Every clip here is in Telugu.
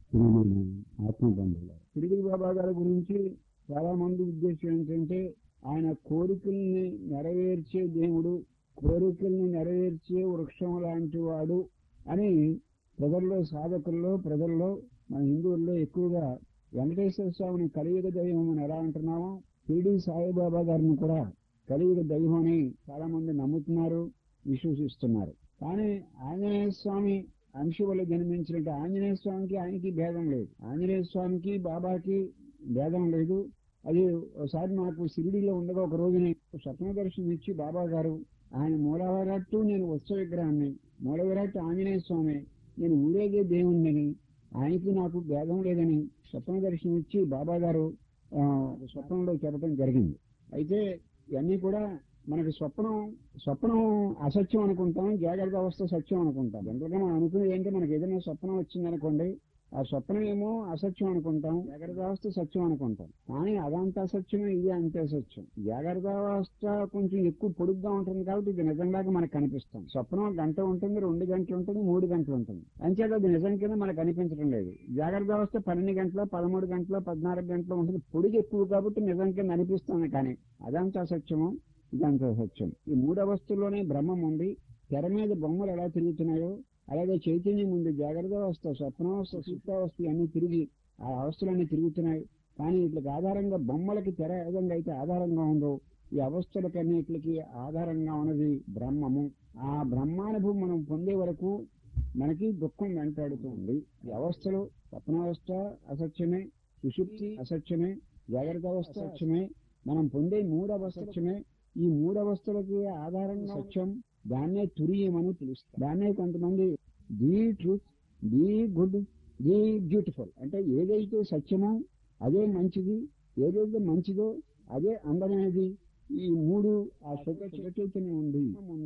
ప్రియమైన ఆత్మబంధువులు, షిరిడి బాబా గారి గురించి చాలా మంది ఉద్దేశం ఏంటంటే ఆయన కోరికల్ని నెరవేర్చే దేవుడు, కోరికల్ని నెరవేర్చే వృక్షం లాంటి వాడు అని ప్రజల్లో, సాధకుల్లో, ప్రజల్లో, మన హిందువుల్లో ఎక్కువగా వెంకటేశ్వర స్వామిని కలియుగ దైవం అని ఎలా అంటున్నామో, షిరిడి సాయిబాబా గారిని కూడా కలియుగ దైవం అని చాలా మంది నమ్ముతున్నారు, విశ్వసిస్తున్నారు. కానీ ఆంజనేయ స్వామి అంశ వల్ల జన్మించినట్టు ఆంజనేయ స్వామికి ఆయనకి భేదం లేదు. ఆంజనేయ స్వామికి బాబాకి భేదం లేదు. అది ఒకసారి నాకు షిరిడీలో ఉండగా ఒక రోజుని స్వప్న దర్శనం ఇచ్చి బాబా గారు, ఆయన మూల విరాట్టు, నేను వస్తు విగ్రహాన్ని, మూల విరాట్టు ఆంజనేయ స్వామి, నేను ఊరేగే దేవుణ్ణి, ఆయనకి నాకు భేదం లేదని స్వప్న దర్శనం ఇచ్చి బాబా గారు స్వప్నంలో చెప్పడం జరిగింది. అయితే ఇవన్నీ కూడా మనకి స్వప్నం అసత్యం అనుకుంటాం, జాగ్రత్త అవస్థ సత్యం అనుకుంటాం. జనరల్గా మనం అనుకునేది ఏంటంటే మనకి ఏదైనా స్వప్నం వచ్చిందనుకోండి, ఆ స్వప్నం ఏమో అసత్యం అనుకుంటాం, జాగ్రత్త అవస్థ సత్యం అనుకుంటాం. కానీ అదంతా అసత్యమే, ఇది అంతే సత్యం. జాగ్రత్త అవస్థ కొంచెం ఎక్కువ పొడుగ్గా ఉంటుంది కాబట్టి ఇది నిజంలాగా మనకు కనిపిస్తాం. స్వప్నం గంట ఉంటుంది, 2 గంటలు ఉంటుంది, 3 గంటలు ఉంటుంది, అంచేత అది నిజం కింద మనకు కనిపించడం లేదు. జాగ్రత్త అవస్థ 12 గంటల, 13 గంటల, 14 గంటలు ఉంటుంది, పొడుగు ఎక్కువ కాబట్టి నిజం కింద అనిపిస్తుంది. కానీ అదంతా సత్యము, ఇదంతా సత్యం. ఈ 3 అవస్థల్లోనే బ్రహ్మం ఉంది. తెర మీద బొమ్మలు ఎలా తిరుగుతున్నాయో అలాగే చైతన్యం ఉంది. జాగ్రత్త అవస్థ, స్వప్నావస్థ, సుప్తావస్థ అన్ని తిరిగి ఆ అవస్థలన్నీ తిరుగుతున్నాయి. కానీ వీటికి ఆధారంగా బొమ్మలకి తెర ఏ విధంగా అయితే ఆధారంగా ఉందో, ఈ అవస్థలకన్నిటికి ఆధారంగా ఉన్నది బ్రహ్మము. ఆ బ్రహ్మానుభవం మనం పొందే వరకు మనకి దుఃఖం వెంటాడుతుంది. ఈ అవస్థలు స్వప్నావస్థ అసత్యమే, సుషుప్తి అసత్యమే, జాగ్రత్త అవస్థ సత్యమే, మనం పొందే 3 అవస్థమే. ఈ 3 అవస్థలకి ఆధారంగా సత్యం, దాన్నే తురియమని పిలుస్తారు. దాన్నే కొంతమంది the truth, the good, the beautiful, అంటే ఏదైతే సత్యమో అదే మంచిది, ఏదైతే మంచిదో అదే అందమైనది. ఈ 3 ఆ చైతన్యం ఉంది.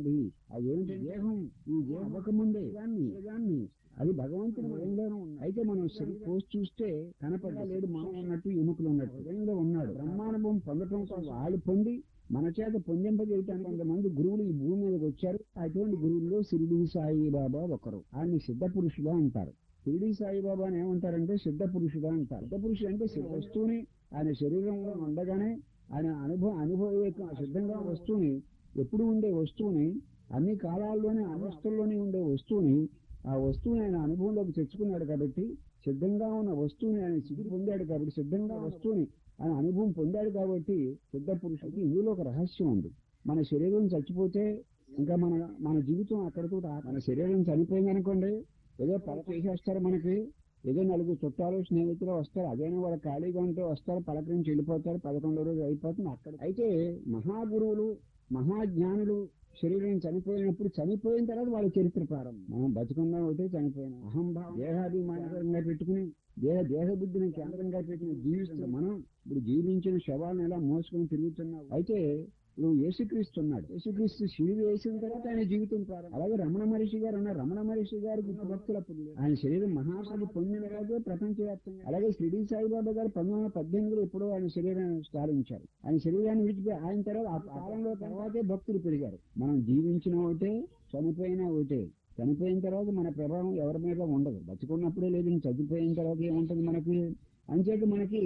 అదేంటి దేహం, ఈ దేహం అవ్వకముందే దాన్ని అది భగవంతుడు హృదయంలోనే ఉంది. అయితే మనం పోస్ట్ చూస్తే కనపడలేడు, మనం ఉన్నట్టు ఎముకలు ఉన్నట్టు హృదయంలో ఉన్నాడు. బ్రహ్మానుభవం పొందటం కోసం వాళ్ళు పొంది మన చేత పొందింపజేయటానికి కొంతమంది గురువులు ఈ భూమి మీదకి వచ్చారు. అటువంటి గురువుల్లో షిరిడి సాయిబాబా ఒకరు. ఆయన్ని సిద్ధ పురుషుడు అంటారు. షిరిడి సాయిబాబాని ఏమంటారంటే సిద్ధ పురుషుడు అంటారు. సిద్ధ పురుషుడు అంటే వస్తువుని ఆయన శరీరంలో ఉండగానే ఆయన అనుభవ సిద్ధంగా వస్తువుని, ఎప్పుడు ఉండే వస్తువుని, అన్ని కాలాల్లోనే అవస్థల్లోనే ఉండే వస్తువుని, ఆ వస్తువుని ఆయన అనుభవంలోకి తెచ్చుకున్నాడు. కాబట్టి సిద్ధంగా ఉన్న వస్తువుని ఆయన సిద్ధి పొందాడు. కాబట్టి సిద్ధంగా వస్తువుని ఆయన అనుభవం పొందాడు. కాబట్టి సిద్ధ పురుషుడికి ఇందులో ఒక రహస్యం ఉంది. మన శరీరం చచ్చిపోతే ఇంకా మన జీవితం అక్కడితో, మన శరీరం చనిపోయిందనుకోండి, ఏదో పలక చేసేస్తారు మనకి, ఏదో 4 చుట్టాలు స్నేహితులు వస్తారు, అదేనా వాళ్ళు ఖాళీగా ఉంటే వస్తారు, పలకరించి వెళ్ళిపోతారు, 11వ రోజు అయిపోతుంది అక్కడ. అయితే మహాగురువులు, మహాజ్ఞానులు శరీరం చనిపోయినప్పుడు, చనిపోయిన తర్వాత వాళ్ళ చరిత్ర ప్రారంభం. మనం బతుకున్నా ఒకటే, చనిపోయినా అహంభావం దేహాభిమానంగా పెట్టుకుని దేహ బుద్ధిని కేంద్రంగా పెట్టుకుని జీవిస్తున్నాం. మనం ఇప్పుడు జీవించిన శవాలను ఎలా మోసుకొని తిరుగుతున్నాం. అయితే ఇప్పుడు యేసుక్రీస్తు ఉన్నాడు. యేసుక్రీస్తు శిలువ వేసిన తర్వాత ఆయన జీవితం ప్రారంభం. అలాగే రమణ మహర్షి గారు ఉన్నారు. రమణ మహర్షి గారికి భక్తులప్పుడు ఆయన శరీరం మహాసభ పొందిన రోజే ప్రపంచవ్యాప్తంగా. అలాగే షిరిడి సాయిబాబా గారు 1918లో ఎప్పుడో ఆయన శరీరాన్ని స్థాపించారు. ఆయన శరీరాన్ని విడిచిపోయి ఆయన తర్వాత ఆ కాలంలో తర్వాతే భక్తులు పెరిగారు. మనం జీవించిన ఒకటే, చనిపోయినా ఒకటే. చనిపోయిన తర్వాత మన ప్రభావం ఎవరి మీద ఉండదు. బతుకున్నప్పుడే లేదు, చనిపోయిన తర్వాత ఏముంటుంది మనకి. అంచేత మనకి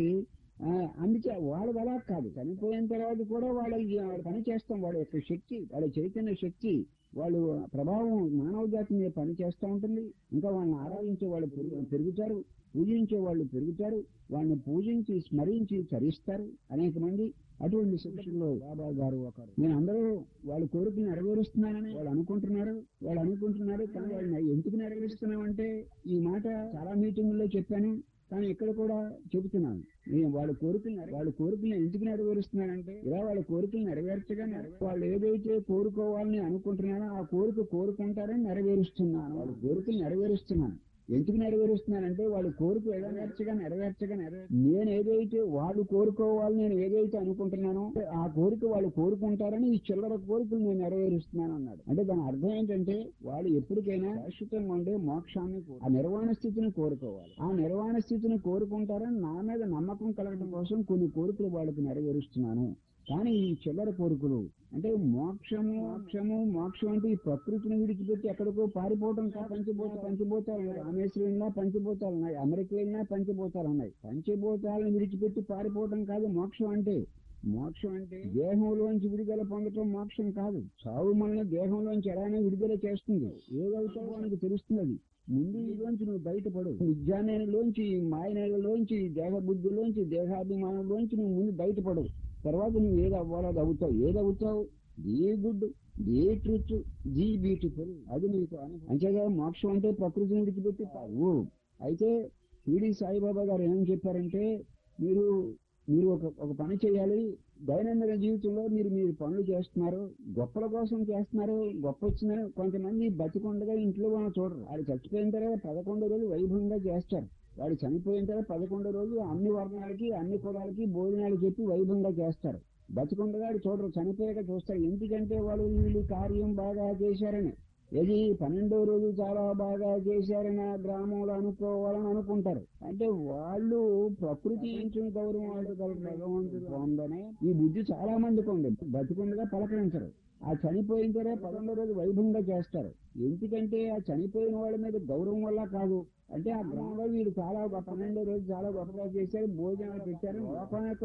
అందుకే వాళ్ళు అలా కాదు, చనిపోయిన తర్వాత కూడా వాళ్ళ పని చేస్తాం. వాళ్ళ యొక్క శక్తి, వాళ్ళ చైతన్య శక్తి, వాళ్ళు ప్రభావం మానవ జాతి మీద పని చేస్తూ ఉంటుంది. ఇంకా వాళ్ళని ఆరాధించే వాళ్ళు పెరుగుతారు, పూజించే వాళ్ళు పెరుగుతారు, వాళ్ళని పూజించి స్మరించి చరిస్తారు అనేక మంది. అటువంటి శిక్షల్లో బాబా గారు ఒకరు. నేను అందరూ వాళ్ళ కోరికలు నెరవేరుస్తున్నానని వాళ్ళు అనుకుంటున్నారు. కానీ వాళ్ళని ఎందుకు నెరవేరుస్తున్నామంటే, ఈ మాట చాలా మీటింగుల్లో చెప్పాను, కానీ ఇక్కడ కూడా చెబుతున్నాను. నేను వాళ్ళ కోరికలు ఎందుకు నెరవేరుస్తున్నానంటే, ఇలా వాళ్ళ కోరికలు నెరవేర్చగా వాళ్ళు ఏదైతే కోరుకోవాలని అనుకుంటున్నారో ఆ కోరుకుంటారని నెరవేరుస్తున్నాను. వాళ్ళ కోరికలు నెరవేరుస్తున్నాను. ఎందుకు నెరవేరుస్తున్నానంటే, వాళ్ళు కోరిక ఎలా నెరవేర్చగా నేను ఏదైతే వాళ్ళు కోరుకోవాలి, నేను ఏదైతే అనుకుంటున్నానో ఆ కోరిక వాళ్ళు కోరుకుంటారని ఈ చిల్లర కోరికలు నేను నెరవేరుస్తున్నాను అన్నాడు. అంటే దాని అర్థం ఏంటంటే, వాళ్ళు ఎప్పటికైనా శాశ్వతంగా ఉండే మోక్షాన్ని, ఆ నిర్వాణ స్థితిని కోరుకోవాలి. ఆ నిర్వాణ స్థితిని కోరుకుంటారని నా మీద నమ్మకం కలగడం కోసం కొన్ని కోరికలు వాళ్ళకి నెరవేరుస్తున్నాను. కానీ ఈ చిల్లర కోరికలు అంటే మోక్షం అంటే ఈ ప్రకృతిని విడిచిపెట్టి ఎక్కడికో పారిపోవడం పంచభూతాలు ఉన్నాయి. రామేశ్వరం వెళ్ళినా పంచభూతాలు ఉన్నాయి, అమెరికా వెళ్ళినా పంచభూతాలు ఉన్నాయి. పంచభూతాలను విడిచిపెట్టి పారిపోవడం కాదు మోక్షం అంటే. మోక్షం అంటే దేహంలోంచి విడుదల పొందటం మోక్షం కాదు. చావు మనల్ని దేహంలోంచి ఎలానే విడుదల చేస్తుంది. ఏదవుతావో మనకు తెలుస్తుంది. అది ముందు ఈలోంచి నువ్వు బయటపడు. విజ్ఞానంలోంచి, మాయనలోంచి, దేహ బుద్ధిలోంచి, దేహాభిమానంలోంచి నువ్వు ముందు బయటపడు. తర్వాత నువ్వు ఏది అవ్వాలో అది అవుతావు. ఏదవుతావు? ఏ గుడ్, ఏ ట్రూత్, జీ బ్యూటిఫుల్. అది నీకు అంతేగా మోక్షం అంటే ప్రకృతిని విడిచిపెట్టి కావు. అయితే షిరిడి సాయిబాబా గారు ఏమని చెప్పారంటే, మీరు ఒక పని చేయాలి. దైనందిన జీవితంలో మీరు పనులు చేస్తున్నారు, గొప్పల కోసం చేస్తున్నారు. గొప్ప వచ్చిందని కొంతమంది బతికొండగా ఇంట్లో మనం చూడరు. వాడు చచ్చిపోయిన తర్వాత 11 రోజులు వైభవంగా చేస్తారు. వాడు చనిపోయిన తర్వాత 11 రోజులు అన్ని వర్ణాలకి, అన్ని కులాలకి భోజనాలు చెప్పి వైభవంగా చేస్తారు. బతికొండగా చూడరు, చనిపోయాక చూస్తారు. ఎందుకంటే వీళ్ళు కార్యం బాగా చేశారని. ఏది 12వ రోజు చాలా బాగా చేశారని ఆ గ్రామంలో అనుకోవాలని అనుకుంటారు. అంటే వాళ్ళు ప్రకృతి నుంచి గౌరవం ఆడగలరు, భగవంతుడు పొందనే ఈ బుద్ధి చాలా మందికి ఉంది. బతికుండగా పలకరించరు. ఆ చనిపోయిన తర్వాత 11వ రోజు వైభవంగా చేస్తారు. ఎందుకంటే ఆ చనిపోయిన వాళ్ళ మీద గౌరవం వల్ల కాదు. అంటే ఆ గ్రామంలో వీడు చాలా 12వ రోజు చాలా గొప్పగా చేశారు, భోజనాలు పెట్టారు. లోకం యొక్క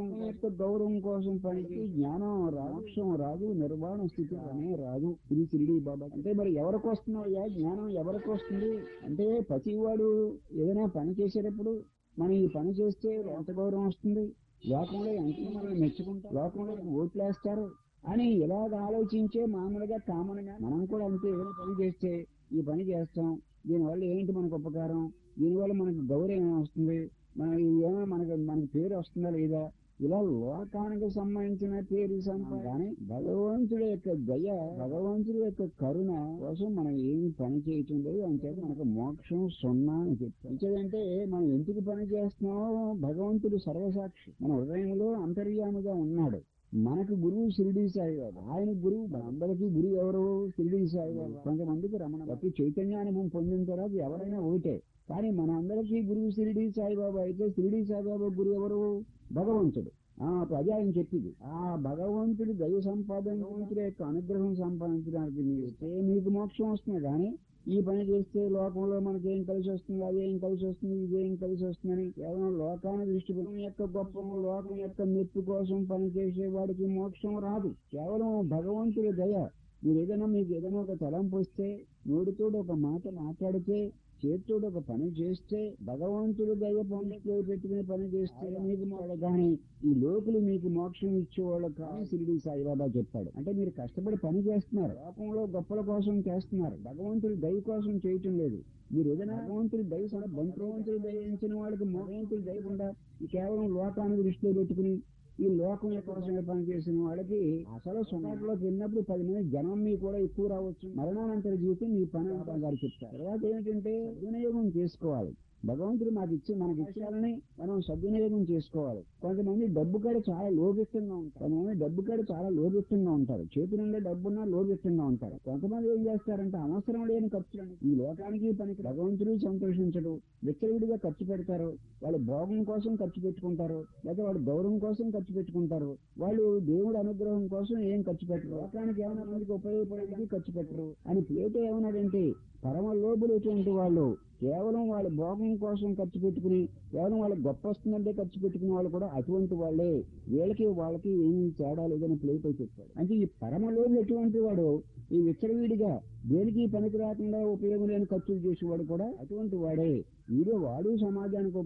గౌరవం కోసం పనికి జ్ఞానం మోక్షం రాదు, నిర్వాణ స్థితి అనే రాదు. ఇది షిరిడి బాబా అంటే మరి ఎవరికి వస్తున్నాయా జ్ఞానం? ఎవరికి వస్తుంది అంటే ప్రతివాడు ఏదైనా పని చేసేటప్పుడు మనం ఈ పని చేస్తే ఎంత గౌరవం వస్తుంది, లోకంలో ఎంత మనల్ని మెచ్చుకుంటారు, లోకంలో ఓట్లేస్తారు అని ఇలాగ ఆలోచించే మామూలుగా కామన్గా మనం కూడా అంతే. ఏదైనా పని చేస్తే ఈ పని చేస్తాం, దీనివల్ల ఏంటి మనకు ఉపకారం, దీనివల్ల మనకు గౌరవం వస్తుంది, ఏమైనా మనకు పేరు వస్తుందా లేదా, ఇలా లోకానికి సంబంధించిన పేరు కానీ భగవంతుడి యొక్క దయ, భగవంతుడి యొక్క కరుణ కోసం మనం ఏమి పని చేయటం లేదు. అంటే మనకు మోక్షం సున్నా అని చెప్పారు. అంటే మనం ఎందుకు పని చేస్తున్నామో భగవంతుడు సర్వసాక్షి మన హృదయంలో అంతర్యామిగా ఉన్నాడు. మనకు గురువు షిరిడి సాయిబాబా. ఆయన గురువు అందరికీ గురువు ఎవరు? షిరిడి సాయిబాబా. కొంతమందికి రమణ భక్తి చైతన్యానుభవం పొందిన తర్వాత ఎవరైనా ఒకటే. కానీ మన అందరికీ గురువు షిరిడి సాయిబాబా అయితే షిరిడి సాయిబాబా గురువు ఎవరు? భగవంతుడు. అదే ఆయన చెప్పింది. ఆ భగవంతుడి దయ సంపాదించే యొక్క అనుగ్రహం సంపాదించడానికి మీకు మోక్షం వస్తుంది. కానీ ఈ పని చేస్తే లోకంలో మనకేం కలిసి వస్తుంది, అదేం కలిసి వస్తుంది, ఇదేం కలిసి వస్తుందని కేవలం లోకాన్ని దృష్టి యొక్క గొప్ప లోకం యొక్క మెప్పు కోసం పనిచేసే వాడికి మోక్షం రాదు. కేవలం భగవంతుడి దయ. మీకు ఏదైనా ఒక తలంపు వస్తే, నోటితో ఒక మాట మాట్లాడితే, చేతితో ఒక పని చేస్తే, భగవంతుడు దయ పొందిలో పెట్టుకుని పని చేస్తే మీకు కానీ ఈ లోకులు మీకు మోక్షం ఇచ్చేవాళ్ళు కానీ షిరిడి సాయిబాబా చెప్పాడు. అంటే మీరు కష్టపడి పని చేస్తున్నారు, లోకంలో గొప్పల కోసం చేస్తున్నారు, భగవంతుడి దయ కోసం చేయటం లేదు. మీరు ఏదైనా భగవంతుడి దయ భగవంతుడి దయించిన వాళ్ళకి భగవంతుడి దయ కూడా కేవలం లోకాన్ని దృష్టిలో పెట్టుకుని ఈ లోకం కోసం పనిచేసిన వాళ్ళకి అసలు సొంతలోకి వెళ్ళినప్పుడు 10 మంది జనం మీ కూడా ఎక్కువ రావచ్చు. మరణానంతర జీవితం మీ పని గారు చెప్తారు. తర్వాత ఏమిటంటే వినియోగం చేసుకోవాలి. భగవంతుడు మనకి ఇచ్చాలని మనం సద్వినియోగం చేసుకోవాలి. కొంతమంది డబ్బు కాడ చాలా లోభిష్టంగా ఉంటారు. చేతి నుండి డబ్బున్నా లోభిష్టంగా ఉంటారు. కొంతమంది ఏం చేస్తారంటే అవసరం లేని ఖర్చులని ఈ లోకానికి పనికి భగవంతుడు సంతోషించడు, విచ్చలవిడిగా ఖర్చు పెడతారు. వాళ్ళు భోగం కోసం ఖర్చు పెట్టుకుంటారు, లేదా వాళ్ళ గౌరవం కోసం ఖర్చు పెట్టుకుంటారు. వాళ్ళు దేవుడి అనుగ్రహం కోసం ఏం ఖర్చు పెట్టరు, లోకానికి ఏమైనా మందికి ఉపయోగపడేందుకు ఖర్చు పెట్టరు అని ప్లేటో ఏమన్నాడంటే పరమ లోబులటువంటి వాళ్ళు కేవలం వాళ్ళ భోగం కోసం ఖర్చు పెట్టుకుని, కేవలం వాళ్ళకి గొప్ప వస్తుందంటే ఖర్చు పెట్టుకునే వాళ్ళు కూడా అటువంటి వాళ్ళే. వాళ్ళకి ఏమి తేడా లేదని ప్లేటో చెప్పాడు. అంటే ఈ పరమలోబు ఎటువంటి వాడు ఈ విచ్చలవిడిగా దేనికి పనికి రాకుండా ఉపయోగం లేని ఖర్చులు చేసేవాడు కూడా అటువంటి వాడే. వాడు సమాజానికి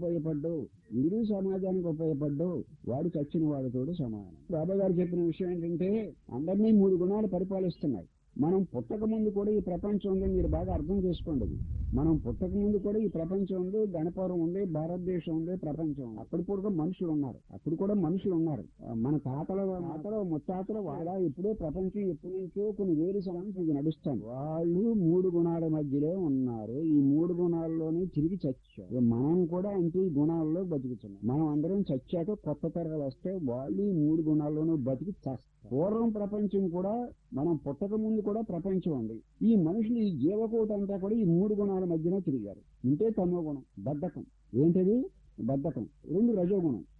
ఉపయోగపడ్డు, వాడు చచ్చిన వాడితోడు సమానం. బాబా గారు చెప్పిన విషయం ఏంటంటే అందరినీ 3 గుణాలు పరిపాలిస్తున్నాయి. మనం పుట్టక ముందు కూడా ఈ ప్రపంచం ఉంది. మీరు బాగా అర్థం చేసుకోండి. మనం పుట్టక ముందు కూడా ఈ ప్రపంచం ఉంది, గణపురం ఉంది, భారతదేశం ఉంది, ప్రపంచం ఉంది. అప్పుడు కూడా మనుషులు ఉన్నారు. మన తాతల ముత్తాతలు వాళ్ళ ఎప్పుడో ప్రపంచం ఎప్పటి నుంచో కొన్ని వేలు సంవత్సరాలు నడుస్తాను. వాళ్ళు 3 గుణాల మధ్యలో ఉన్నారు. ఈ 3 గుణాల్లోనే తిరిగి చచ్చారు. మనం కూడా అంటే ఈ గుణాల్లో బతుకుతున్నాం. మనం అందరం చచ్చాక కొత్త తరాలు వస్తే వాళ్ళు ఈ 3 గుణాల్లోనూ బతికి చేస్తారు. పూర్వం ప్రపంచం కూడా మనం పుట్టక ముందు కూడా ప్రపంచం ఉంది. ఈ మనుషులు ఈ జీవకోటి అంతా కూడా ఈ 3 గుణాల మధ్యన తిరిగారు. ఇంటే తమో గుణం, బద్ధకం. ఏంటది? బద్ధకం. 2 రజోగుణం.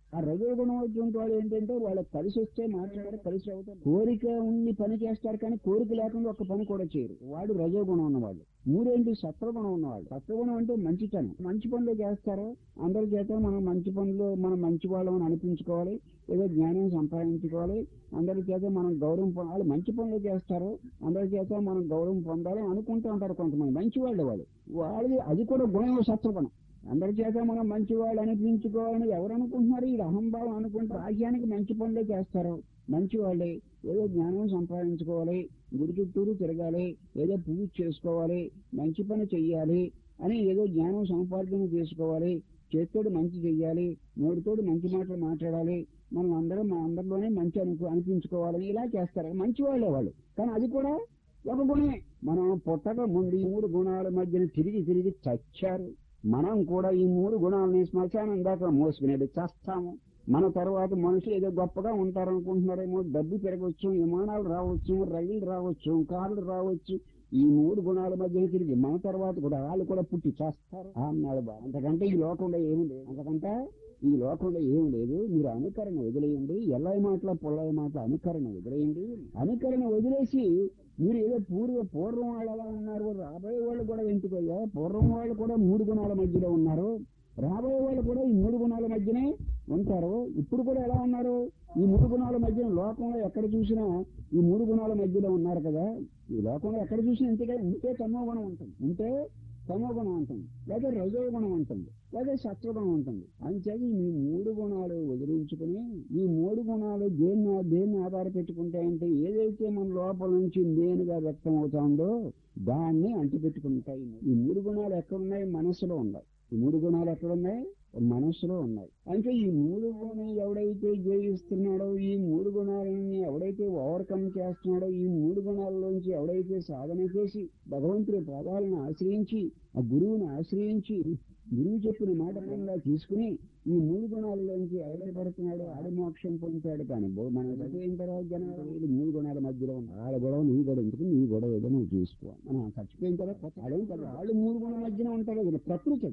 ఆ రజోగుణం వచ్చిన వాళ్ళు ఏంటంటే వాళ్ళకి కలిసి వస్తే మాట్లాడారు, కలిసి అవుతారు. కోరిక ఉండి పని చేస్తారు కానీ కోరిక లేకుండా ఒక్క పని కూడా చేయరు. వాడు రజోగుణం ఉన్నవాళ్ళు. మూడేంటి సత్వగుణం ఉన్నవాళ్ళు. సత్వగుణం అంటే మంచితనం. మంచి పనులు చేస్తారు. అందరి చేత మనం మంచి పనులు, మనం మంచి వాళ్ళని అనిపించుకోవాలి, ఏదో జ్ఞానం సంపాదించుకోవాలి, అందరి చేత మనం గౌరవం పొందాలి. మంచి పనులు చేస్తారు, అందరి చేత మనం గౌరవం పొందాలి అనుకుంటూ ఉంటారు కొంతమంది. మంచి వాళ్ళు వాళ్ళది అది కూడా గుణం, సత్వగుణం. అందరి చేత మనం మంచి వాళ్ళు అనిపించుకోవాలని ఎవరు అనుకుంటున్నారు? ఈ అహంభావం అనుకుంటే భాగ్యానికి మంచి పనులే చేస్తారు. మంచి వాళ్ళే ఏదో జ్ఞానం సంపాదించుకోవాలి, గుడి చుట్టూరు తిరగాలి, ఏదో పూజ చేసుకోవాలి, మంచి పని చెయ్యాలి అని ఏదో జ్ఞానం సంపాదన చేసుకోవాలి, చేత్తోడు మంచి చెయ్యాలి, నోటితోడు మంచి మాటలు మాట్లాడాలి, మనం అందరం మన అందరిలోనే మంచి అనిపించుకోవాలని ఇలా చేస్తారు. మంచి వాళ్ళే వాళ్ళు. కానీ అది కూడా ఒక గుణమే. మనం పుట్టక ముందు ఈ 3 గుణాల మధ్యన తిరిగి తిరిగి చచ్చారు. మనం కూడా ఈ 3 గుణాలని శ్మశానం దాకా మోసుకునేది చేస్తాము. మన తర్వాత మనుషులు ఏదో గొప్పగా ఉంటారనుకుంటున్నారేమో. డబ్బు పెరగవచ్చు, విమానాలు రావచ్చు, రైళ్లు రావచ్చు, కార్లు రావచ్చు. ఈ 3 గుణాల మధ్య తిరిగి మన తర్వాత కూడా వాళ్ళు కూడా పుట్టి చేస్తారు అన్నాడు బాబు. అంతకంటే ఈ లోకంలో ఏమి లేదు. అంతకంటే ఈ లోకంలో ఏం లేదు. మీరు అనుకరణ వదిలేయండి. ఎల్లయ్య మాటల పొల్లయ్య మాటల అనుకరణ వదిలేయండి. అనుకరణ వదిలేసి మీరు ఏదో పూర్వం వాళ్ళు ఎలా ఉన్నారు, రాబోయే వాళ్ళు కూడా ఎందుకయ్యా, పూర్వం వాళ్ళు కూడా 3 గుణాల మధ్యలో ఉన్నారు, రాబోయే వాళ్ళు కూడా ఈ 3 గుణాల మధ్యనే ఉంటారు. ఇప్పుడు కూడా ఎలా ఉన్నారు? ఈ 3 గుణాల మధ్యన లోకంలో ఎక్కడ చూసినా ఈ 3 గుణాల మధ్యలో ఉన్నారు కదా. ఈ లోకంలో ఎక్కడ చూసినా ఇంతే తమోగుణం ఉంటుంది, ఉంటే తమోగుణం ఉంటుంది, లేదా రజోగుణం ఉంటుంది, లేదా సత్వగుణం ఉంటుంది. అంచేది ఈ 3 గుణాలు వదిలించుకుని ఈ 3 గుణాలు దేన్ని ఆధారపెట్టుకుంటాయంటే ఏదైతే మన లోపల నుంచి నేనుగా వ్యక్తం అవుతుందో దాన్ని అంటిపెట్టుకుంటాయి. ఈ 3 గుణాలు ఎక్కడున్నాయి? మనసులో ఉన్నాయి. ఈ 3 గుణాలు ఎక్కడున్నాయి? మనసులో ఉన్నాయి. అంటే ఈ 3 గుణం ఎవడైతే జయిస్తున్నాడో, ఈ 3 గుణాలని ఎవడైతే ఓవర్కమ్ చేస్తున్నాడో, ఈ 3 గుణాలలోంచి ఎవడైతే సాధన చేసి భగవంతుడి పాదాలను ఆశ్రయించి ఆ గురువుని ఆశ్రయించి గురువు చెప్పిన మాటలంగా తీసుకుని ఈ 3 గుణాలలోంచి ఎవడపడుతున్నాడో ఆడి మోక్షం పొందుతాడు. కానీ మన చదివిన తర్వాత జనాలు 3 గుణాల మధ్యలో ఆడ గొడవ నీ గొడవ ఎందుకు, నీ గొడవ ఏదో నువ్వు చూసుకో. మనం చచ్చిపోయిన తర్వాత ఆడేం కదా, వాళ్ళు 3 గుణాల మధ్యన ఉంటారు. అది ప్రకృతి,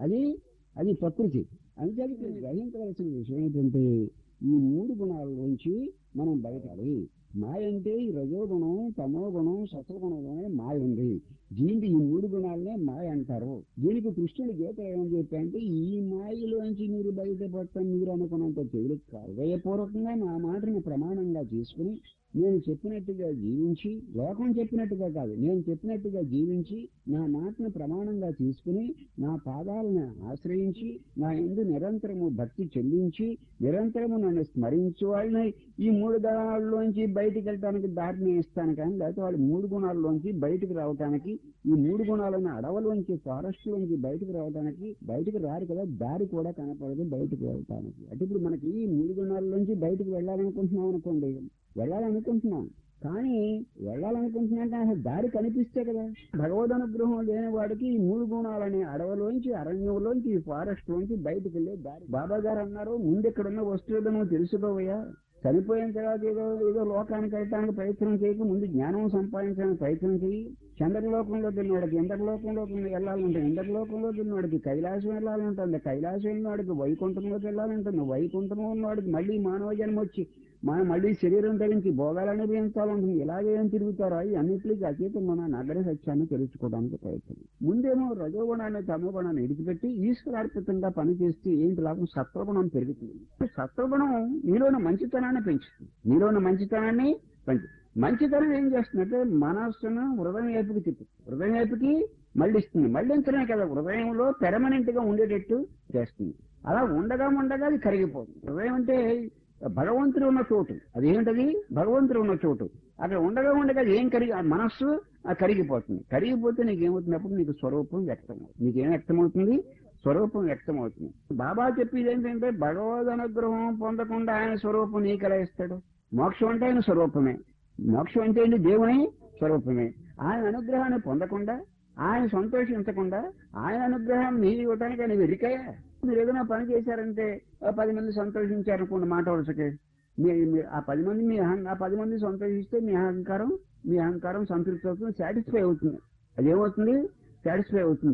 అది ప్రకృతి. అందుకే గ్రహించవలసిన విషయం ఏంటంటే ఈ 3 గుణాల నుంచి మనం బయటపడాలి. మాయ అంటే ఈ రజోగుణం, తమోగుణం, సత్వగుణంలోనే మాయ ఉంది. దీనికి ఈ 3 గుణాలనే మాయ అంటారు. దీనికి కృష్ణుడు గీత ఏమని చెప్పారంటే ఈ మాయలోంచి మీరు బయటపడటం మీరు అనుకున్నంత తేలిక కాదు. హృదయపూర్వకంగా నా మాటని ప్రమాణంగా తీసుకుని నేను చెప్పినట్టుగా జీవించి, లోకం చెప్పినట్టుగా కాదు, నేను చెప్పినట్టుగా జీవించి నా మాటను ప్రమాణంగా తీసుకుని నా పాదాలను ఆశ్రయించి నా యందు నిరంతరము భక్తి చెల్లించి నిరంతరము నన్ను స్మరించే వాళ్ళని ఈ 3 గుణాల్లోంచి బయటికి వెళ్ళటానికి దారిని ఇస్తాను. కానీ లేకపోతే వాళ్ళు 3 గుణాల్లోంచి బయటికి రావటానికి, ఈ 3 గుణాలను అడవులోంచి ఫారెస్ట్ లోంచి బయటకు రావడానికి బయటకు రారు కదా, దారి కూడా కనపడదు బయటకు వెళ్ళటానికి. అంటే ఇప్పుడు మనకి ఈ 3 గుణాల్లోంచి బయటకు వెళ్ళాలనుకుంటున్నాం అనుకోండి, వెళ్ళాలనుకుంటున్నాం కానీ అసలు దారి కనిపిస్తే కదా. భగవద్ అనుగ్రహం లేని వాడికి ఈ 3 గుణాలని అడవిలోంచి, అరణ్యంలోంచి, ఈ ఫారెస్ట్ లోంచి బయటకు వెళ్ళే దారి. బాబా గారు అన్నారు, ముందు ఎక్కడున్న వస్తువులు నువ్వు తెలుసుకోవయ్యా, చనిపోయిన తర్వాత ఏదో లోకానికి వెళ్ళటానికి ప్రయత్నం చేయక ముందు జ్ఞానం సంపాదించడానికి ప్రయత్నం చేయి. చంద్రలోకంలో తిన్నవాడికి ఇంద్రలోకంలోకి వెళ్ళాలంటే ఇంద్రలోకంలోకి ఉన్నవాడికి కైలాసం వెళ్ళాలంటుంది, కైలాసం వెళ్ళినవాడికి వైకుంఠంలోకి వెళ్ళాలంటుంది, వైకుంఠంలో ఉన్నవాడికి మళ్ళీ మానవ జన్మ వచ్చి మళ్ళీ శరీరం ధరించి భోగాలను అనుభవించాలంటుంది. ఇలాగే ఏం తిరుగుతారో ఈ అన్నింటికి అతీతంగా మన నగర సత్యాన్ని తెలుసుకోవడానికి ప్రయత్నం. ముందేమో రజోగుణాన్ని తమోగుణాన్ని విడిచిపెట్టి ఈశ్వరార్పితంగా పనిచేస్తే ఏంటి లాభం? సత్వగుణం పెరుగుతుంది. సత్వగుణం నీలోని మంచితనాన్ని పెంచుతుంది. మంచితనం ఏం చేస్తుందంటే మనస్సును హృదయం వైపుకి తిప్పుతుంది, హృదయం వైపుకి మళ్ళిస్తుంది. మళ్ళించడమే కదా, హృదయంలో పెర్మనెంట్ గా ఉండేటట్టు చేస్తుంది. అలా ఉండగా అది కరిగిపోతుంది. హృదయం అంటే భగవంతుడు ఉన్న చోటు. అదేంటది? భగవంతుడు ఉన్న చోటు. అక్కడ ఉండగా ఏం మనస్సు కరిగిపోతుంది. కరిగిపోతే నీకేమవుతున్నప్పుడు నీకు స్వరూపం వ్యక్తమవుతుంది. నీకేం వ్యక్తమవుతుంది? స్వరూపం వ్యక్తమవుతుంది. బాబా చెప్పేది ఏంటంటే భగవద్ అనుగ్రహం పొందకుండా ఆయన స్వరూపం నీకెలా ఇస్తాడు? మోక్షం అంటే ఆయన స్వరూపమే. మోక్షం అంటే ఏంటి? దేవుని స్వరూపమే. ఆయన అనుగ్రహాన్ని పొందకుండా, ఆయన సంతోషించకుండా, ఆయన అనుగ్రహం మీరు ఇవ్వటానికి ఆయన వెరికయా? మీరు ఏదైనా పని చేశారంటే 10 మంది సంతోషించారనుకోండి, మాట వరుసకి ఆ 10 మంది సంతోషిస్తే మీ అహంకారం సంతృప్తి అవుతుంది, సాటిస్ఫై అవుతుంది. అదేమవుతుంది? సాటిస్ఫై అవుతుంది.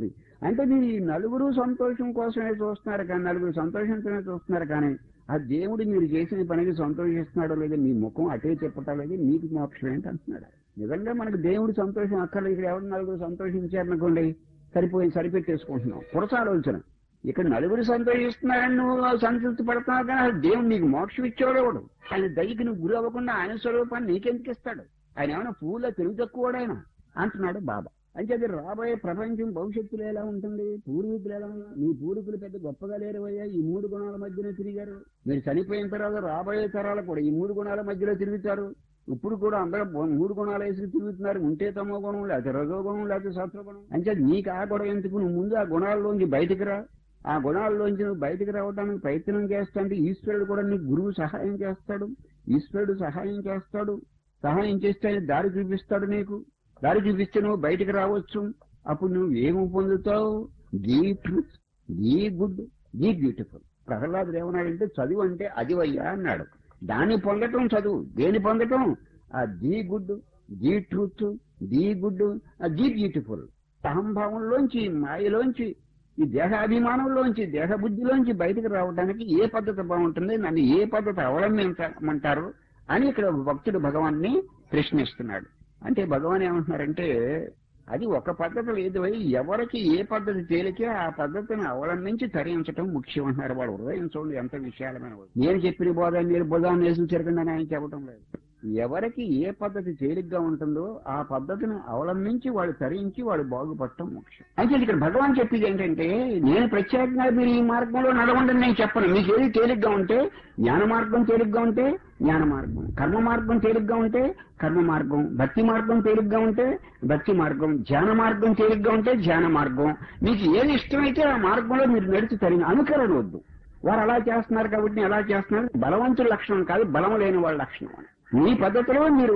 అంటే మీరు ఈ నలుగురు సంతోషం కోసమే చూస్తున్నారు కానీ, నలుగురు సంతోషించమే చూస్తున్నారు కానీ, ఆ దేవుడు మీరు చేసిన పనికి సంతోషిస్తున్నాడో లేదో మీ ముఖం అటే చెప్పటం లేదు, మీకు మోక్షం ఏంటి అంటున్నాడు. నిజంగా మనకు దేవుడు సంతోషం అక్కర్లేదు. ఇక్కడ ఎవరు నలుగురు సంతోషించారనుకోండి సరిపెట్టేసుకుంటున్నాం. పురస ఆలోచన. ఇక్కడ నలుగురు సంతోషిస్తున్నారని నువ్వు సంతృప్తి పడుతున్నావు కానీ అసలు దేవుడు నీకు మోక్షం ఇచ్చేవాడు ఎవడు? ఆయన దయకి నువ్వు గురి అవ్వకుండా ఆయన స్వరూపాన్ని నీకెందుకు ఇస్తాడు? ఆయన ఏమైనా పూల తెలివి తక్కువడైనా అంటున్నాడు బాబా. అంటే అది రాబోయే ప్రపంచం భవిష్యత్తులో ఎలా ఉంటుంది, పూర్వీకులు ఎలా ఉన్నారు? మీ పూర్వీకులు పెద్ద గొప్పగా లేరువయ్యా, ఈ 3 గుణాల మధ్యలో తిరిగారు. మీరు చనిపోయిన తర్వాత రాబోయే తరాలు కూడా ఈ 3 గుణాల మధ్యలో తిరుగుతారు. ఇప్పుడు కూడా అందరూ 3 గుణాలు వేసి తిరుగుతున్నారు. ఉంటే తమో గుణం, లేకపోతే రజో గుణం, లేకపోతే సత్వగుణం. అంటే నీకు ఆ గొడవ ఎందుకు? నువ్వు ముందు ఆ గుణాల్లోంచి బయటకు రా. ఆ గుణాల్లోంచి నువ్వు బయటకు రావడానికి ప్రయత్నం చేస్తాంటే ఈశ్వరుడు కూడా నీకు గురువు సహాయం చేస్తాడు. ఈశ్వరుడు సహాయం చేస్తాడు. సహాయం చేస్తే ఆయన దారి చూపిస్తాడు. నీకు దారి చూపిస్తే నువ్వు బయటకు రావచ్చు. అప్పుడు నువ్వు ఏమి పొందుతావు? The truth, the good, the beautiful. ప్రహ్లాదుడు ఏమన్నాడంటే చదువు అంటే అది వయ్యా అన్నాడు. దాన్ని పొందటం చదువు. దేని పొందటం? ఆ the good, the truth, the good, the beautiful. అహంభావంలోంచి, మాయలోంచి, ఈ దేహాభిమానంలోంచి, దేహబుద్ధిలోంచి బయటకు రావడానికి ఏ పద్ధతి బాగుంటుంది, నన్ను ఏ పద్ధతి అవలంబించమంటారు అని ఇక్కడ భక్తుడు భగవాన్ని ప్రశ్నిస్తున్నాడు. అంటే భగవాన్ ఏమంటున్నారంటే అది ఒక పద్ధతి లేదు, ఎవరికి ఏ పద్ధతి తేలికే ఆ పద్ధతిని అవలంబించి తరించడం ముఖ్యం అంటున్నారు. వాడు హృదయం చూడండి ఎంత విశాలమైన. నేను చెప్పిన బోధ మీరు బోధాన్ని వేసి చెరకండి అని ఆయన చెప్పడం లేదు. ఎవరికి ఏ పద్ధతి తేలిగ్గా ఉంటుందో ఆ పద్ధతిని అవలంబించి వాడు తరించి వాడు బాగుపడటం ముఖ్యం. అయితే ఇక్కడ భగవాన్ చెప్పేది ఏంటంటే నేను ప్రత్యేకంగా మీరు ఈ మార్గంలో నడవండి నేను చెప్పను. మీకు ఏది తేలిగ్గా ఉంటే జ్ఞాన మార్గం తేలిగ్గా ఉంటే జ్ఞాన మార్గం, కర్మ మార్గం తేలిగ్గా ఉంటే కర్మ మార్గం, భక్తి మార్గం తేలిగ్గా ఉంటే భక్తి మార్గం, ధ్యాన మార్గం తేలిగ్గా ఉంటే ధ్యాన మార్గం. మీకు ఏది ఇష్టమైతే ఆ మార్గంలో మీరు నడిచి తరిగి అనుకరణ వద్దు. వారు అలా చేస్తున్నారు కాబట్టి నేను అలా చేస్తున్నారు. బలవంతుల లక్షణం కాదు, బలం లేని వాళ్ళ లక్షణం అని. మీ పద్ధతిలో మీరు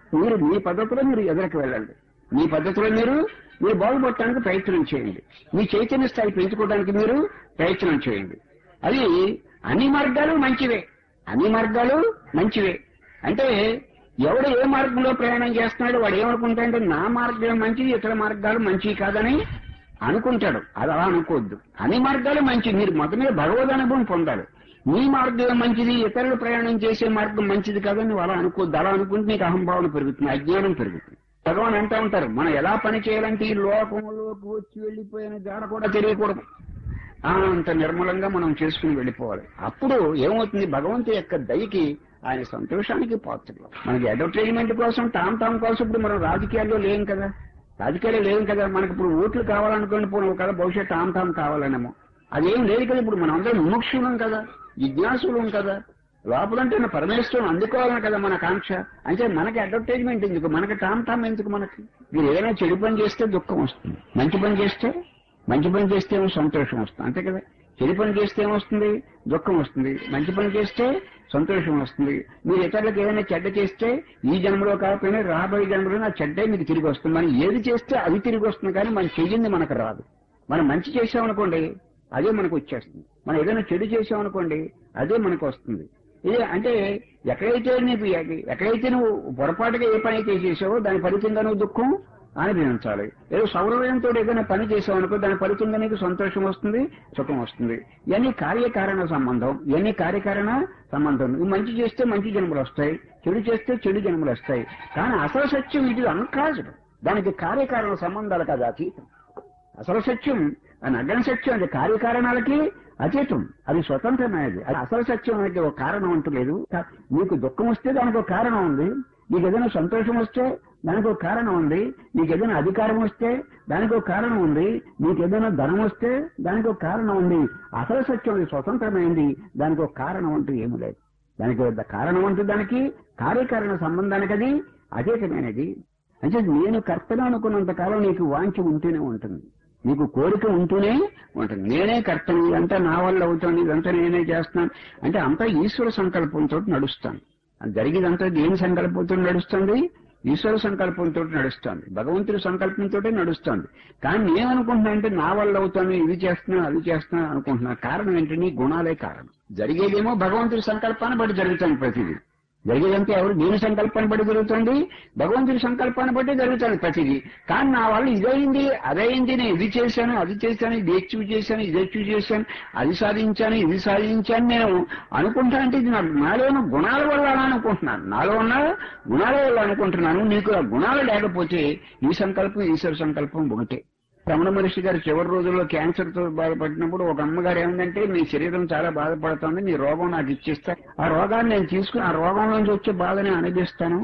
మీ పద్ధతిలో మీరు ఎదురుకు వెళ్ళండి. మీ పద్ధతిలో మీరు బాగుపడటానికి ప్రయత్నం చేయండి. మీ చైతన్య స్థాయి పెంచుకోవడానికి మీరు ప్రయత్నం చేయండి. అది అన్ని మార్గాలు మంచివే, అన్ని మార్గాలు మంచివే. అంటే ఎవడు ఏ మార్గంలో ప్రయాణం చేస్తున్నాడో వాడు ఏమనుకుంటాడంటే నా మార్గం మంచిది, ఇతర మార్గాలు మంచివి కాదని అనుకుంటాడు. అది అలా అనుకోవద్దు. అన్ని మార్గాలు మంచివి. మీరు మొదటి భగవద్ అనుభవం పొందాలి. మీ మార్గం మంచిది, ఇతరులు ప్రయాణం చేసే మార్గం మంచిది కాదని నువ్వు అలా అనుకోద్దు. అలా అనుకుంటే నీకు అహంభావన పెరుగుతుంది, అజ్ఞానం పెరుగుతుంది. భగవాన్ అంటూ ఉంటారు మనం ఎలా పని చేయాలంటే ఈ లోకంలోకి వచ్చి వెళ్ళిపోయిన జాడ కూడా తెలియకూడదు. అంత నిర్మలంగా మనం చేసుకుని వెళ్ళిపోవాలి. అప్పుడు ఏమవుతుంది? భగవంతుడి యొక్క దయకి ఆయన సంతోషానికి పాత్రలు. మనకి అడ్వర్టైజ్మెంట్ కోసం టామ్ కోసం ఇప్పుడు మనం రాజకీయాల్లో లేం కదా, మనకి ఇప్పుడు ఓట్లు కావాలనుకోండి పోను కదా, భవిష్యత్ టామ్ కావాలనేమో అదేం లేదు కదా. ఇప్పుడు మనం అందరం ముముక్షులం కదా, జిజ్ఞాసులం కదా, లోపలంటే పరమేశ్వరం అందుకోవాలని కదా మన కాంక్ష. అంటే మనకి అడ్వర్టైజ్మెంట్ ఎందుకు, మనకి టామ్ ఎందుకు? మనకి మీరు ఏదైనా చెడు పని చేస్తే దుఃఖం వస్తుంది, మంచి పని చేస్తే ఏమో సంతోషం వస్తుంది, అంతే కదా. చెడు పని చేస్తే ఏమొస్తుంది? దుఃఖం వస్తుంది. మంచి పని చేస్తే సంతోషం వస్తుంది. మీరు ఇతరులకు ఏదైనా చెడ్డ చేస్తే ఈ జన్మలో కాకపోయినా రాబోయే జన్మలో ఆ చెడ్డే మీకు తిరిగి వస్తుంది. మనం ఏది చేస్తే అది తిరిగి వస్తుంది, కానీ మనం చెయ్యింది మనకు రాదు. మనం మంచి చేసామనుకోండి అదే మనకు వచ్చేస్తుంది. మనం ఏదైనా చెడు చేసామనుకోండి అదే మనకు వస్తుంది. ఇదే అంటే ఎక్కడైతే నువ్వు పొరపాటుగా ఏ పని అయితే చేసావో దాని ఫలితంగా నువ్వు దుఃఖం అనుభవించాలి. ఏదో సౌరవ్యంతో ఏదైనా పని చేసావనుకో దాని ఫలితంగా నీకు సంతోషం వస్తుంది, సుఖం వస్తుంది. ఇవన్నీ కార్యకారణ సంబంధం. నువ్వు మంచి చేస్తే మంచి జన్మలు వస్తాయి, చెడు చేస్తే చెడు జన్మలు వస్తాయి. కానీ అసలు సత్యం ఇది అన్కాజుడు. దానికి కార్యకారణ సంబంధాలు కాదు, అతీతం. అసలు సత్యం నగ్న సత్యం అది కార్యకారణాలకి అతీతం, అది స్వతంత్రమైనది. అది అసలు సత్యం అనేది ఒక కారణం అంటూ లేదు. నీకు దుఃఖం వస్తే దానికి ఒక కారణం ఉంది, నీకు ఏదైనా సంతోషం వస్తే దానికి ఒక కారణం ఉంది, నీకు ఏదైనా అధికారం వస్తే దానికి ఒక కారణం ఉంది, నీకు ఏదైనా ధనం వస్తే దానికి ఒక కారణం ఉంది. అసలు సత్యం అది స్వతంత్రమైంది, దానికి ఒక కారణం అంటూ ఏమి లేదు. దానికి కారణం అంటూ దానికి కార్యకారణ సంబంధానికి అది అతీతమైనది. అంటే నేను కర్తను అనుకున్నంత కాలం నీకు వాంఛ ఉంటూనే ఉంటుంది, నీకు కోరిక ఉంటూనే ఉంటుంది. నేనే కర్తను, ఇదంతా నా వల్ల అవుతుంది, ఇదంతా నేనే చేస్తున్నాను అంటే అంతా ఈశ్వర సంకల్పంతో నడుస్తాను. జరిగేదంతా దేని సంకల్పంతో నడుస్తుంది? ఈశ్వర సంకల్పంతో నడుస్తుంది, భగవంతుడి సంకల్పంతో నడుస్తుంది. కానీ నేననుకుంటున్నా అంటే నా వల్ల అవుతాను, ఇది చేస్తున్నాను అది చేస్తున్నాను అనుకుంటున్నాను. కారణం ఏంటంటే నీ గుణాలే కారణం. జరిగేదేమో భగవంతుడి సంకల్పాన్ని బట్టి జరుగుతాను ప్రతిదీ. జరిగేదంతా ఎవరు దేని సంకల్పాన్ని బట్టి జరుగుతుంది? భగవంతుడి సంకల్పాన్ని బట్టి జరుగుతుంది ప్రతిదీ. కానీ నా వల్ల ఇదైంది అదైంది, నేను ఇది చేశాను అది చేశాను, ఇది అచీవ్ చేశాను ఇది అచీవ్ చేశాను, అది సాధించాను ఇది సాధించాను నేను అనుకుంటా అంటే ఇది నాలో ఉన్న గుణాల వల్ల అలా అనుకుంటున్నాను, నాలో ఉన్న గుణాల వల్ల అనుకుంటున్నాను. నీకు ఆ గుణాలు లేకపోతే ఈ సంకల్పం ఈశ్వర సంకల్పం ఒకటే. రమణ మహర్షి గారు చివరి రోజుల్లో క్యాన్సర్ తో బాధపడినప్పుడు ఒక అమ్మగారు ఏమందంటే, మీ శరీరం చాలా బాధపడుతుంది, మీ రోగం నాకు ఇచ్చిస్తా, ఆ రోగాన్ని నేను తీసుకుని ఆ రోగం నుంచి వచ్చే బాధని అనుభవిస్తాను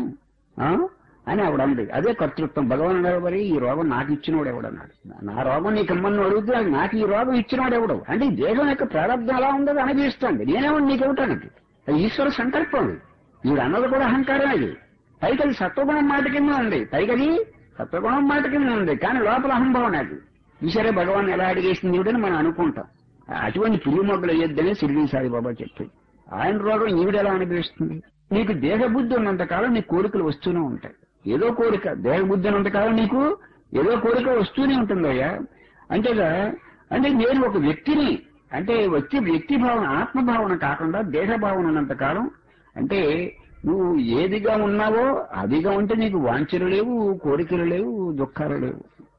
అని ఆవిడ అంది. అదే కర్తృత్వం. భగవాన్ అన్నారు, మరి ఈ రోగం నాకు ఇచ్చినవాడు ఎవడన్నాడు. నా రోగం నీకు ఇమ్మని అడుగుతూ నాకు ఈ రోగం ఇచ్చినవాడు ఎవడు అంటే, ఈ దేహం యొక్క ప్రారంభం ఎలా ఉందో అనుభవిస్తుంది, నేనేమన్నా నీకు ఇవ్వటానికి. అది ఈశ్వర సంకల్పం. ఈవిడ అన్నది కూడా అహంకారం. అది పైకి అది సత్వగుణం మాట కింద ఉంది, పైకది సత్వగుణం మాట కింద ఉంది, కానీ లోపల అహంభావం అది. ఈసారే భగవాన్ ఎలా అడిగేసింది ఈవిడని మనం అనుకుంటాం. అటువంటి పిల్లి మొగ్గలు వేయొద్దని షిరిడీ సాయిబాబా చెప్పి, ఆయన రోగం ఈవిడెలా అనుభవిస్తుంది? నీకు దేహబుద్ధి ఉన్నంతకాలం నీ కోరికలు వస్తూనే ఉంటాయి. ఏదో కోరిక, దేహబుద్ధి ఉన్నంతకాలం నీకు ఏదో కోరిక వస్తూనే ఉంటుందయ్యా. అంతేగా అంటే నేను ఒక వ్యక్తిని అంటే వ్యక్తి భావన ఆత్మభావన కాకుండా దేహభావన ఉన్నంతకాలం, అంటే నువ్వు ఏదిగా ఉన్నావో అదిగా ఉంటే నీకు వాంఛలు లేవు, కోరికలు లేవు, దుఃఖాలు లేవు,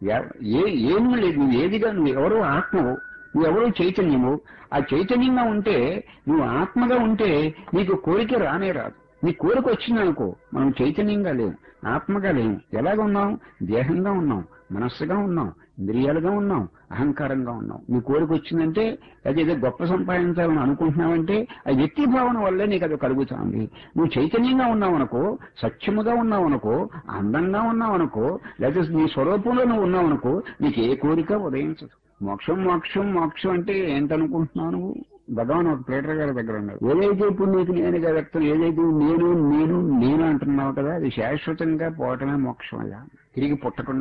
ఏమీ లేదు. నువ్వు ఏదిగా, నువ్వు ఎవరో ఆత్మవు, నువ్వెవరో చైతన్యము. ఆ చైతన్యంగా ఉంటే, నువ్వు ఆత్మగా ఉంటే నీకు కోరిక రానే రాదు. నీ కోరిక వచ్చిందనుకో, మనం చైతన్యంగా లేవు, ఆత్మగా లేవు. ఎలాగ ఉన్నాం? దేహంగా ఉన్నాం, మనస్సుగా ఉన్నాం, ఇంద్రియాలుగా ఉన్నాం, అహంకారంగా ఉన్నాం. నీ కోరిక వచ్చిందంటే అదేదో గొప్ప సంపాదించాలని అనుకుంటున్నావంటే అది వ్యక్తి భావన వల్లే నీకు అది కలుగుతుంది. నువ్వు చైతన్యంగా ఉన్నావనుకో, సత్యముగా ఉన్నావనుకో, అందంగా ఉన్నావనుకో, లేదా నీ స్వరూపంలో నువ్వు ఉన్నావనుకో, నీకు ఏ కోరిక ఉదయించదు. మోక్షం మోక్షం మోక్షం అంటే ఏంటనుకుంటున్నావు? భగవాన్ ఒక ప్లేటర్ గారి దగ్గర ఉన్నారు. ఏదైతే ఇప్పుడు నీకు నేనుగా వ్యక్తం, ఏదైతే నేను నేను నేను అంటున్నావు కదా, అది శాశ్వతంగా పోవటమే మోక్షం. అలా తిరిగి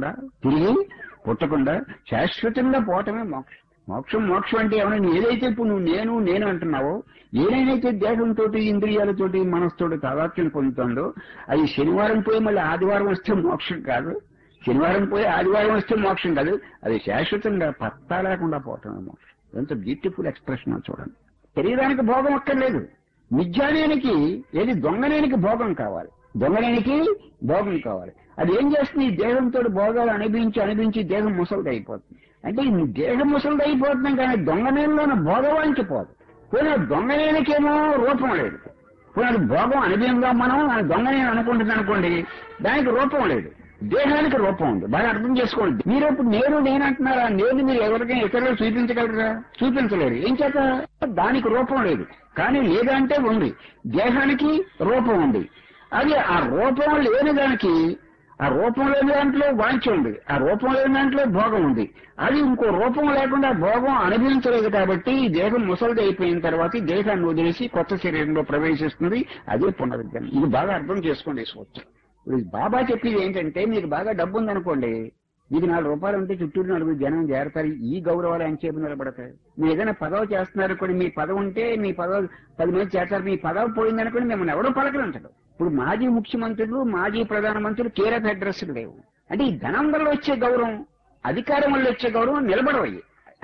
పుట్టకుండా శాశ్వతంగా పోవటమే మోక్షం. మోక్షం అంటే ఏమన్నా, ఏదైతే ఇప్పుడు నువ్వు నేను నేను అంటున్నావో, ఏదైతే దేహంతో ఇంద్రియాలతోటి మనసుతోటి తాదాత్మ్యం పొందుతుందో, అది శనివారం పోయి మళ్ళీ ఆదివారం వస్తే మోక్షం కాదు, శనివారం పోయి ఆదివారం వస్తే మోక్షం కాదు, అది శాశ్వతంగా పత్తా లేకుండా పోవటమే మోక్షం. ఎంత బ్యూటిఫుల్ ఎక్స్ప్రెషన్ చూడండి. శరీరానికి భోగం అక్కర్లేదు, మిథ్యానేనికి ఏది దొంగనేనికి భోగం కావాలి, దొంగనేనికి భోగం కావాలి. అది ఏం చేస్తుంది? ఈ దేహంతో భోగాలు అనిపించి దేహం ముసలిది అయిపోతుంది. అంటే ఈ దేహం ముసలిది అయిపోతున్నాం, కానీ దొంగనేలోన భోగవాంచిపోదు. పోయిన దొంగనేనికేమో రూపం లేదు, పోయిన భోగం అనుభవంగా మనం దొంగనేని అనుకుంటుంది అనుకోండి, దానికి రూపం లేదు, దేహానికి రూపం ఉంది. బాగా అర్థం చేసుకోండి. మీరు ఇప్పుడు నేను అంటున్నారా? నేను మీరు ఎవరికైనా ఇతరులు చూపించగలరా? చూపించలేరు. ఏం చేత? దానికి రూపం లేదు. కానీ లేదంటే ఉంది, దేహానికి రూపం ఉంది. అది ఆ రూపం లేని దానికి, ఆ రూపం లేని దాంట్లో వాంఛ ఉంది, ఆ రూపం లేని దాంట్లో భోగం ఉంది. అది ఇంకో రూపం లేకుండా భోగం అనుభవించలేదు కాబట్టి ఈ దేహం ముసలిది అయిపోయిన తర్వాత ఈ దేహాన్ని వదిలేసి కొత్త శరీరంలో ప్రవేశిస్తుంది. అదే పునరుద్ధరణ. ఇది బాగా అర్థం చేసుకోండి. సూత్రం ఇప్పుడు బాబా చెప్పేది ఏంటంటే, మీకు బాగా డబ్బు ఉందనుకోండి, మీకు 4 రూపాయలు ఉంటే చుట్టూ 4 జనం చేరతారు. ఈ గౌరవాలు ఎంతసేపు నిలబడతాయి? మీరు ఏదైనా పదవి చేస్తున్నారు కూడా, మీ పదవి ఉంటే మీ పదవి 10 మంది చేస్తారు. మీ పదవి పోయిందనుకోండి, మిమ్మల్ని ఎవడో పలకరించడు. ఇప్పుడు మాజీ ముఖ్యమంత్రులు, మాజీ ప్రధానమంత్రులు కేర్ ఆఫ్ అడ్రస్ లేవు. అంటే ఈ ధనం వల్ల వచ్చే గౌరవం, అధికారం వల్ల వచ్చే గౌరవం నిలబడవయ్యి.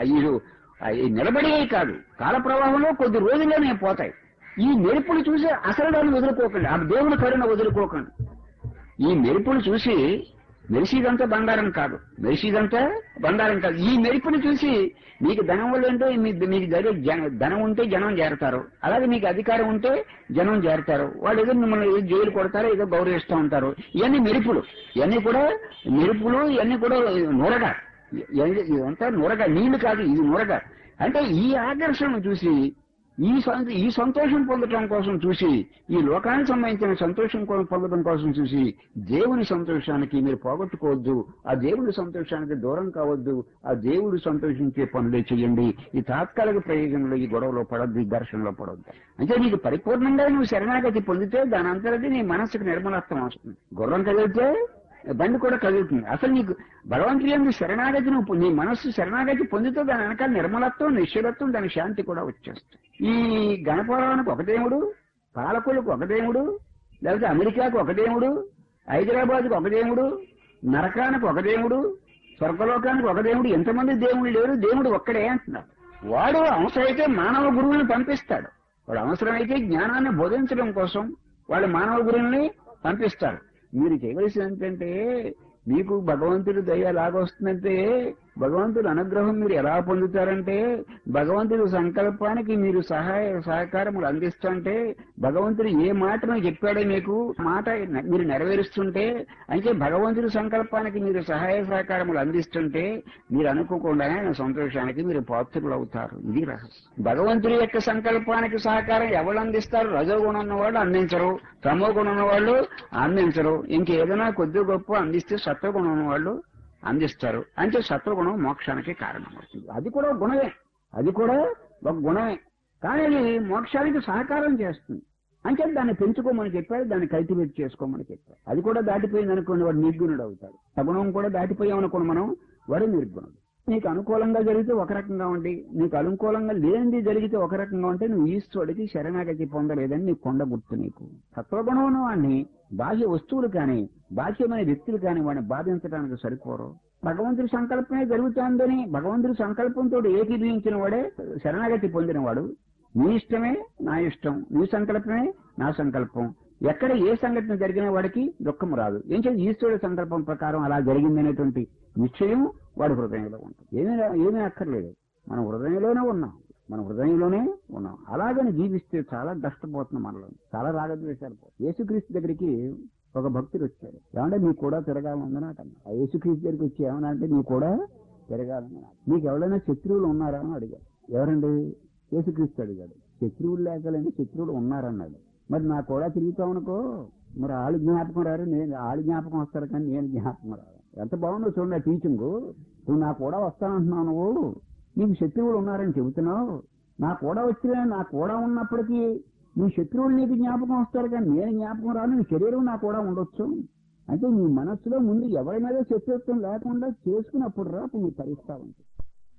అవి నిలబడేవి కాదు, కాల ప్రవాహంలో కొద్ది రోజుల్లోనే పోతాయి. ఈ మెరుపులు చూసి అసలు దాన్ని వదులుకోకండి, ఆ దేవుని కరుణ వదులుకోకండి. ఈ మెరుపులు చూసి, మెరిసిదంతా బంగారం కాదు, ఈ మెరుపుని చూసి మీకు ధనం వల్ల ఏంటో, మీకు ధనం ఉంటే జనం చేరతారు, అలాగే మీకు అధికారం ఉంటే జనం చేరతారు. వాళ్ళు ఏదో మిమ్మల్ని జైలు కొడతారు, ఏదో గౌరవిస్తూ ఉంటారు. ఇవన్నీ మెరుపులు, ఇవన్నీ కూడా నూరగా, ఇదంతా నూరగా, నీళ్లు కాదు, ఇది నూరగా. అంటే ఈ ఆకర్షణను చూసి, ఈ సంతోషం పొందడం కోసం చూసి, ఈ లోకానికి సంబంధించిన సంతోషం పొందడం కోసం చూసి, దేవుని సంతోషానికి మీరు పోగొట్టుకోవద్దు, ఆ దేవుని సంతోషానికి దూరం కావద్దు, ఆ దేవుడు సంతోషించే పనులే చేయండి. ఈ తాత్కాలిక ప్రయోజనంలో ఈ గొడవలో పడొద్దు, ఈ ఘర్షణలో పడొద్దు. అంటే నీకు పరిపూర్ణంగా నువ్వు శరణాగతి పొందితే దాని అంతరది నీ మనసుకు నిర్మలత్వం వస్తుంది. గుర్రం కదిలితే బండి కూడా కదులుతుంది. అసలు నీకు భగవంతుడి యందు శరణాగతి, నువ్వు నీ మనస్సు శరణాగతి పొందితే దాని వెనకాల నిర్మలత్వం, నిశ్చలత్వం, దాని శాంతి కూడా వచ్చేస్తుంది. ఈ గణపురానికి ఒక దేవుడు, పాలకులకు ఒక దేవుడు, లేకపోతే అమెరికాకు ఒక దేవుడు, హైదరాబాద్కు ఒక దేవుడు, నరకానికి ఒక దేవుడు, స్వర్గలోకానికి ఒక దేవుడు, ఎంతమంది దేవుడు లేరు, దేవుడు ఒక్కడే అంటున్నారు. వాడు అవసరమైతే మానవ గురువులను పంపిస్తాడు, వాడు అవసరమైతే జ్ఞానాన్ని బోధించడం కోసం, వాళ్ళు మానవ గురువుల్ని పంపిస్తారు. మీరు చేయవలసింది ఏంటంటే మీకు భగవంతుడి దయ ఎలాగొస్తుందంటే భగవంతుడి అనుగ్రహం మీరు ఎలా పొందుతారంటే భగవంతుడి సంకల్పానికి మీరు సహాయ సహకారములు అందిస్తుంటే భగవంతుడు ఏ మాటను చెప్పాడో మీకు మాట మీరు నెరవేరుస్తుంటే అయితే భగవంతుడి సంకల్పానికి మీరు సహాయ సహకారములు అందిస్తుంటే మీరు అనుకోకుండానే ఆయన సంతోషానికి మీరు పాత్రులు అవుతారు. ఇది రహస్యం. భగవంతుడి యొక్క సంకల్పానికి సహకారం ఎవరు అందిస్తారు? రజోగుణం ఉన్నవాళ్ళు అందించరు, తమో గుణం ఉన్నవాళ్ళు అందించరు. ఇంకేదైనా కొద్ది గొప్ప అందిస్తే సత్వగుణం ఉన్నవాళ్ళు అందిస్తారు. అంటే సత్వగుణం మోక్షానికి కారణమవుతుంది. అది కూడా గుణమే, అది కూడా ఒక గుణమే. కానీ అది మోక్షానికి సహకారం చేస్తుంది. అంటే దాన్ని పెంచుకోమని చెప్పాడు, దాన్ని కల్టివేట్ చేసుకోమని చెప్పాడు. అది కూడా దాటిపోయింది అనుకోండి వాడు నిర్గుణుడు అవుతాడు. సగుణం కూడా దాటిపోయామనుకోండి మనం, వాడు నిర్గుణుడు. నీకు అనుకూలంగా జరిగితే ఒక రకంగా ఉండి, నీకు అనుకూలంగా లేనిది జరిగితే ఒక రకంగా ఉంటే నువ్వు ఈశ్వరుడికి శరణాగతి పొందలేదని నీకు కొండ గుర్తు. నీకు సత్వగుణం వాడిని బాహ్య వస్తువులు కానీ బాహ్యమైన వ్యక్తులు కానీ వాడిని బాధించడానికి సరిపోరు. భగవంతుడి సంకల్పమే జరుగుతోందని భగవంతుడి సంకల్పంతో ఏకీభవించిన వాడే శరణాగతి పొందినవాడు. నీ ఇష్టమే నా ఇష్టం, నీ సంకల్పమే నా సంకల్పం. ఎక్కడ ఏ సంఘటన జరిగిన వాడికి దుఃఖం రాదు. ఏం చేసి ఈశ్వరుడి సంకల్పం ప్రకారం అలా జరిగిందనేటువంటి నిశ్చయం వాడి హృదయంలో ఉంటుంది. ఏమీ అక్కర్లేదు, మన హృదయంలోనే ఉన్నాం, మన హృదయంలోనే ఉన్నాం. అలాగని జీవిస్తే చాలా కష్టపోతున్నాం, మనలో చాలా రాగద్వేషాలు. యేసుక్రీస్తు దగ్గరికి ఒక భక్తుడు వచ్చాడు. ఏమంటే నీకు కూడా తిరగాలని అన్నాడు. ఆ యేసుక్రీస్తు దగ్గరికి వచ్చి ఏమన్నా అంటే నీకు కూడా తిరగాలని, నీకు ఎవరైనా శత్రువులు ఉన్నారా అని అడిగాడు. ఎవరండి? యేసుక్రీస్తు అడిగాడు. శత్రువులు లేకలేని శత్రువులు ఉన్నారన్నాడు. మరి నా కూడా తిరుగుతావనుకో, మరి ఆళ్ళు జ్ఞాపకం రారు, నేను ఆళ్ళు జ్ఞాపకం వస్తారు కానీ నేను జ్ఞాపకం రాదు. ఎంత బాగుందో చూడండి ఆ టీచింగ్. నువ్వు నా కూడా వస్తానంటున్నావు, నువ్వు నీకు శత్రువులు ఉన్నారని చెబుతున్నావు. నా కూడా వచ్చినా నా కూడా ఉన్నప్పటికీ నీ శత్రువులు నీకు జ్ఞాపకం వస్తారు కానీ నేను జ్ఞాపకం రాను. నీ శరీరం నా కూడా ఉండొచ్చు. అంటే నీ మనస్సులో ముందు ఎవరి మీద శత్రుత్వం లేకుండా చేసుకున్నప్పుడు రా నువ్వు తరిస్తావంటే